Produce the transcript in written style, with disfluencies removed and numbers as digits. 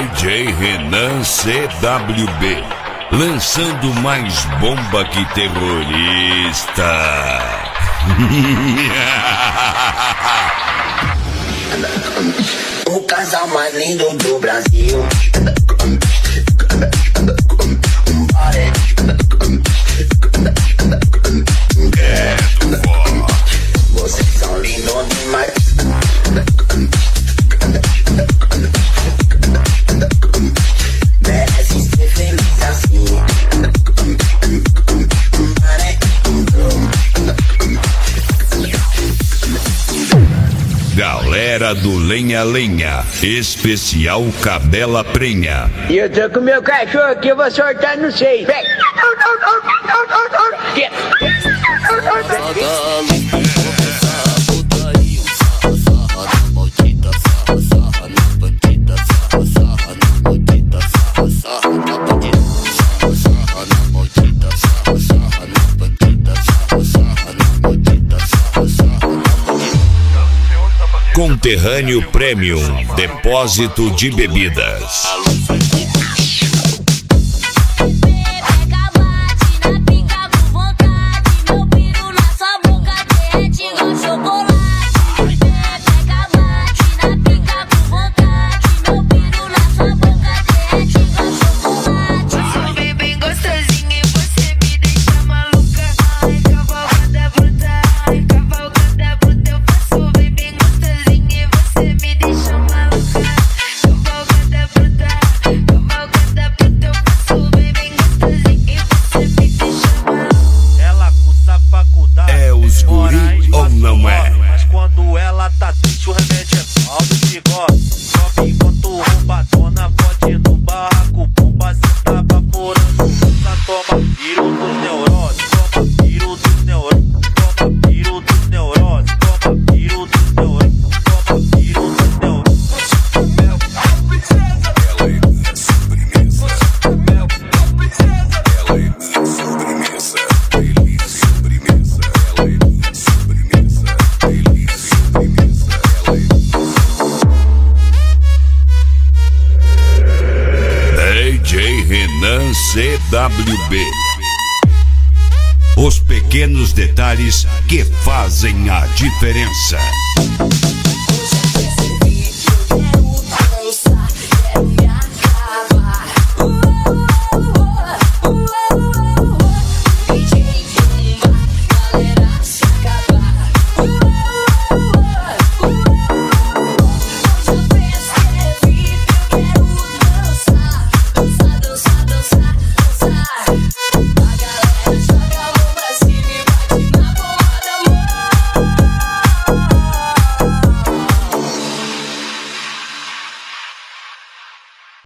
DJ Renan CWB, lançando mais bomba que terrorista. O casal mais lindo do Brasil. Vocês são lindos demais. Merece ser feliz assim. Galera do Lenha Lenha, especial Cadela Prenha. E eu tô com meu cachorro aqui, eu vou soltar no seis. Vem! Conterrâneo Premium, depósito de bebidas. Ou não é? Mas quando ela tá triste, o remédio é pau do bigode. Sobe enquanto roubadona pode ir no barraco. Bomba cê tá vaporando. Só toma piro dos neuroses. Toma piro dos neuroses. Toma piro dos neuroses. Toma piro dos neuroses. Toma piro dos neuroses. Ela é minha sobremesa. Ela é minha sobremesa. Delícia sobremesa. Ela é minha sobremesa. Delícia sobremesa. Ela é DJ Renan CWB. Os pequenos detalhes que fazem a diferença.